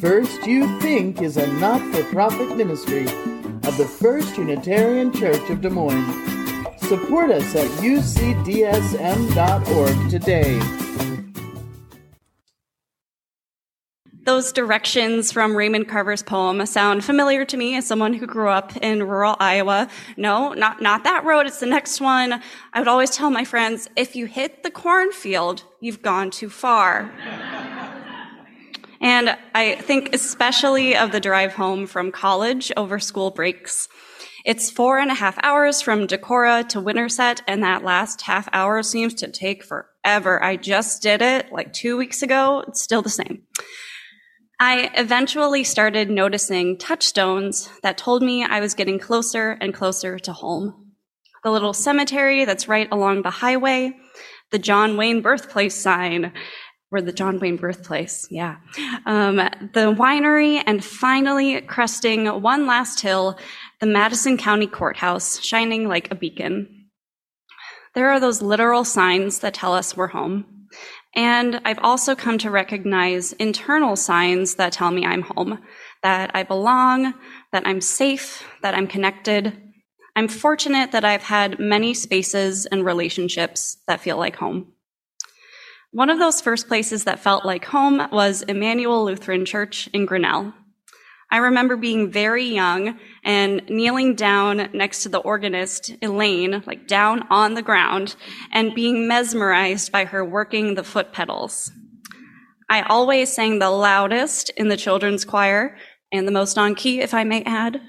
First You Think is a not-for-profit ministry of the First Unitarian Church of Des Moines. Support us at ucdsm.org today. Those directions from Raymond Carver's poem sound familiar to me as someone who grew up in rural Iowa. No, not that road, it's the next one. I would always tell my friends, if you hit the cornfield, you've gone too far. And I think especially of the drive home from college over school breaks. It's 4.5 hours from Decorah to Winterset, and that last half hour seems to take forever. I just did it like 2 weeks ago. It's still the same. I eventually started noticing touchstones that told me I was getting closer and closer to home. The little cemetery that's right along the highway, the John Wayne birthplace sign, or the John Wayne birthplace, yeah. The winery, and finally cresting one last hill, the Madison County Courthouse, shining like a beacon. There are those literal signs that tell us we're home. And I've also come to recognize internal signs that tell me I'm home, that I belong, that I'm safe, that I'm connected. I'm fortunate that I've had many spaces and relationships that feel like home. One of those first places that felt like home was Emmanuel Lutheran Church in Grinnell. I remember being very young and kneeling down next to the organist, Elaine, like down on the ground, and being mesmerized by her working the foot pedals. I always sang the loudest in the children's choir, and the most on key, if I may add.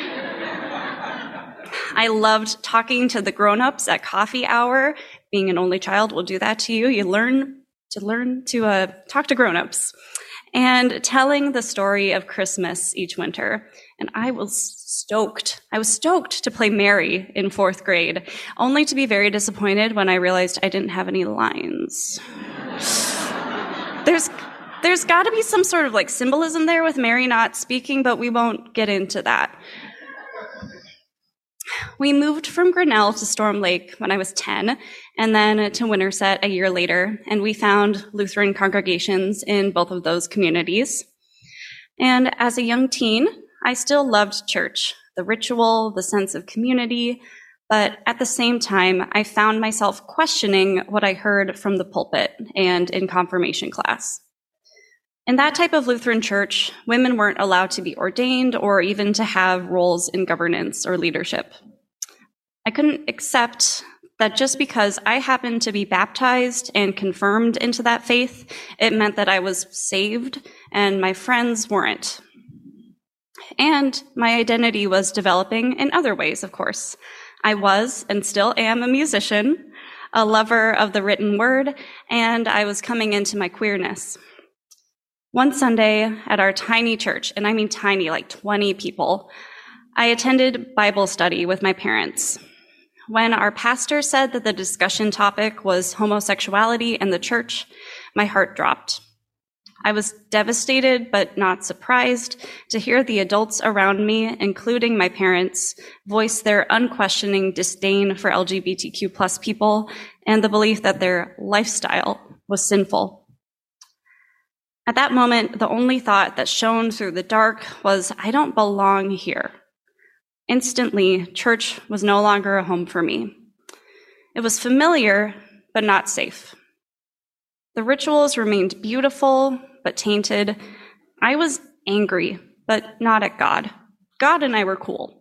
I loved talking to the grown-ups at coffee hour. Being an only child will do that to you. You learn to talk to grown-ups. And telling the story of Christmas each winter. And I was stoked. I was stoked to play Mary in 4th grade, only to be very disappointed when I realized I didn't have any lines. There's got to be some sort of like symbolism there with Mary not speaking, but we won't get into that. We moved from Grinnell to Storm Lake when I was 10, and then to Winterset a year later, and we found Lutheran congregations in both of those communities. And as a young teen, I still loved church, the ritual, the sense of community, but at the same time, I found myself questioning what I heard from the pulpit and in confirmation class. In that type of Lutheran church, women weren't allowed to be ordained or even to have roles in governance or leadership. I couldn't accept that just because I happened to be baptized and confirmed into that faith, it meant that I was saved and my friends weren't. And my identity was developing in other ways, of course. I was and still am a musician, a lover of the written word, and I was coming into my queerness. One Sunday at our tiny church, and I mean tiny, like 20 people, I attended Bible study with my parents. When our pastor said that the discussion topic was homosexuality in the church, my heart dropped. I was devastated but not surprised to hear the adults around me, including my parents, voice their unquestioning disdain for LGBTQ plus people and the belief that their lifestyle was sinful. At that moment, the only thought that shone through the dark was, I don't belong here. Instantly, church was no longer a home for me. It was familiar, but not safe. The rituals remained beautiful, but tainted. I was angry, but not at God. God and I were cool.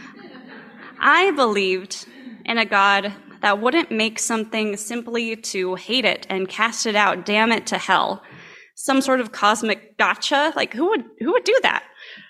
I believed in a God that wouldn't make something simply to hate it and cast it out, damn it to hell. Some sort of cosmic gotcha, like who would do that?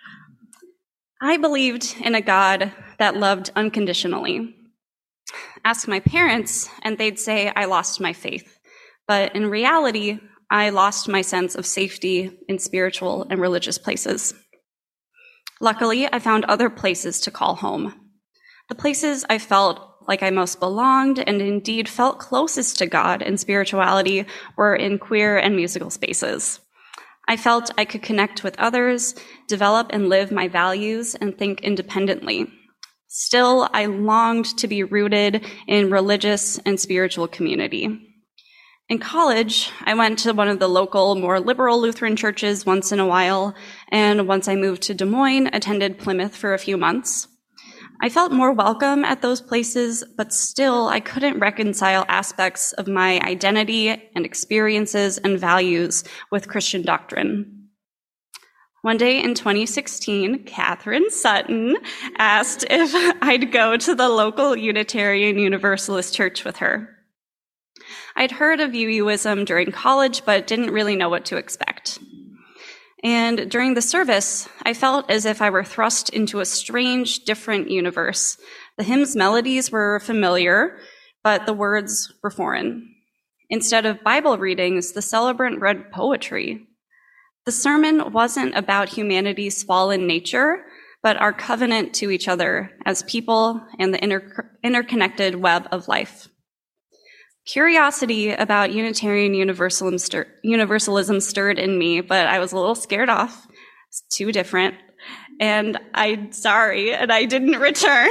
I believed in a God that loved unconditionally. Ask my parents, and they'd say I lost my faith. But in reality, I lost my sense of safety in spiritual and religious places. Luckily, I found other places to call home. The places I felt like I most belonged and indeed felt closest to God and spirituality were in queer and musical spaces. I felt I could connect with others, develop and live my values, and think independently. Still, I longed to be rooted in religious and spiritual community. In college, I went to one of the local, more liberal Lutheran churches once in a while, and once I moved to Des Moines, attended Plymouth for a few months. I felt more welcome at those places, but still I couldn't reconcile aspects of my identity and experiences and values with Christian doctrine. One day in 2016, Catherine Sutton asked if I'd go to the local Unitarian Universalist church with her. I'd heard of UUism during college, but didn't really know what to expect. And during the service, I felt as if I were thrust into a strange, different universe. The hymn's melodies were familiar, but the words were foreign. Instead of Bible readings, the celebrant read poetry. The sermon wasn't about humanity's fallen nature, but our covenant to each other as people and the interconnected web of life. Curiosity about Unitarian Universalism stirred in me, but I was a little scared off. It's too different. And I didn't return.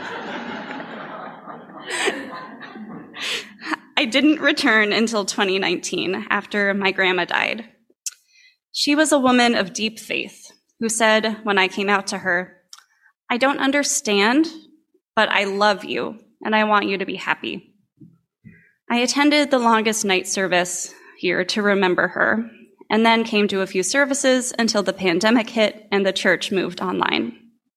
I didn't return until 2019, after my grandma died. She was a woman of deep faith who said when I came out to her, "I don't understand, but I love you, and I want you to be happy." I attended the longest night service here to remember her, and then came to a few services until the pandemic hit and the church moved online.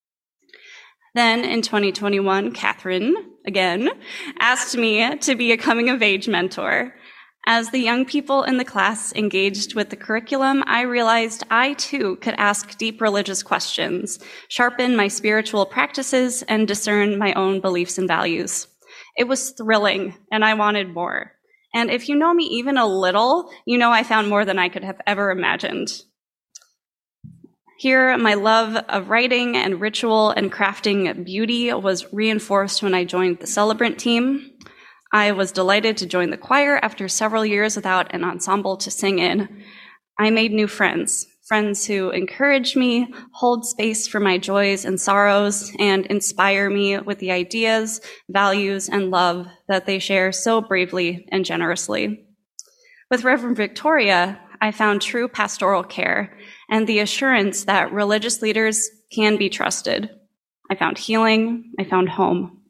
Then in 2021, Catherine, again, asked me to be a coming-of-age mentor. As the young people in the class engaged with the curriculum, I realized I too could ask deep religious questions, sharpen my spiritual practices, and discern my own beliefs and values. It was thrilling, and I wanted more. And if you know me even a little, you know I found more than I could have ever imagined. Here, my love of writing and ritual and crafting beauty was reinforced when I joined the celebrant team. I was delighted to join the choir after several years without an ensemble to sing in. I made new friends who encourage me, hold space for my joys and sorrows, and inspire me with the ideas, values, and love that they share so bravely and generously. With Reverend Victoria, I found true pastoral care and the assurance that religious leaders can be trusted. I found healing. I found home.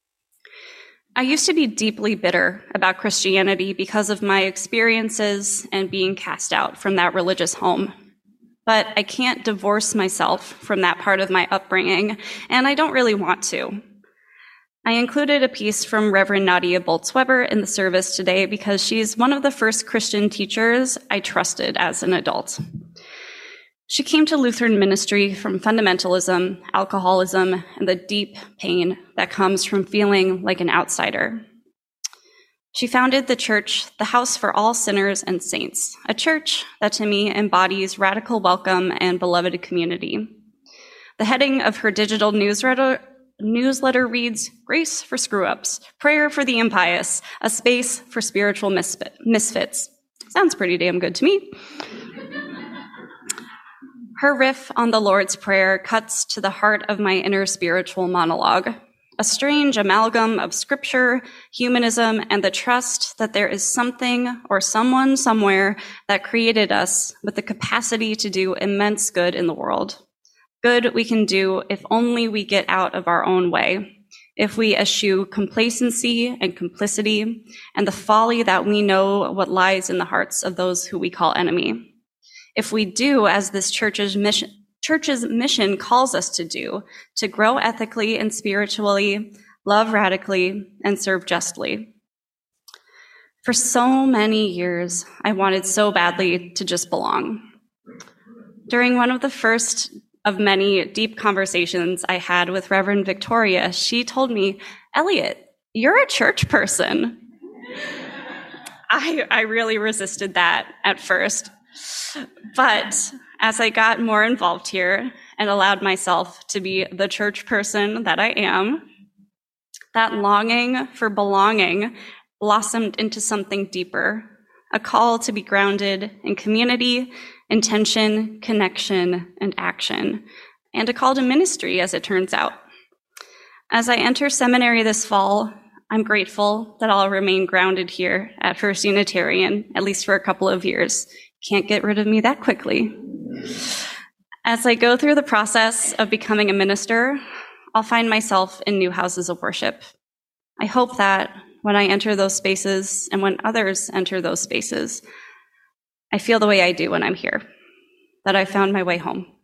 I used to be deeply bitter about Christianity because of my experiences and being cast out from that religious home. But I can't divorce myself from that part of my upbringing, and I don't really want to. I included a piece from Reverend Nadia Boltz-Weber in the service today because she's one of the first Christian teachers I trusted as an adult. She came to Lutheran ministry from fundamentalism, alcoholism, and the deep pain that comes from feeling like an outsider. She founded the church, the House for All Sinners and Saints, a church that to me embodies radical welcome and beloved community. The heading of her digital newsletter reads, "Grace for Screw-Ups, Prayer for the Impious, a Space for Spiritual Misfits." Sounds pretty damn good to me. Her riff on the Lord's Prayer cuts to the heart of my inner spiritual monologue. A strange amalgam of scripture, humanism, and the trust that there is something or someone somewhere that created us with the capacity to do immense good in the world. Good we can do if only we get out of our own way, if we eschew complacency and complicity and the folly that we know what lies in the hearts of those who we call enemy. If we do as this church's mission calls us to do, to grow ethically and spiritually, love radically, and serve justly. For so many years, I wanted so badly to just belong. During one of the first of many deep conversations I had with Reverend Victoria, she told me, "Elliot, you're a church person." I really resisted that at first. But as I got more involved here and allowed myself to be the church person that I am, that longing for belonging blossomed into something deeper, a call to be grounded in community, intention, connection, and action, and a call to ministry, as it turns out. As I enter seminary this fall, I'm grateful that I'll remain grounded here at First Unitarian, at least for a couple of years. Can't get rid of me that quickly. As I go through the process of becoming a minister, I'll find myself in new houses of worship. I hope that when I enter those spaces and when others enter those spaces, I feel the way I do when I'm here, that I found my way home.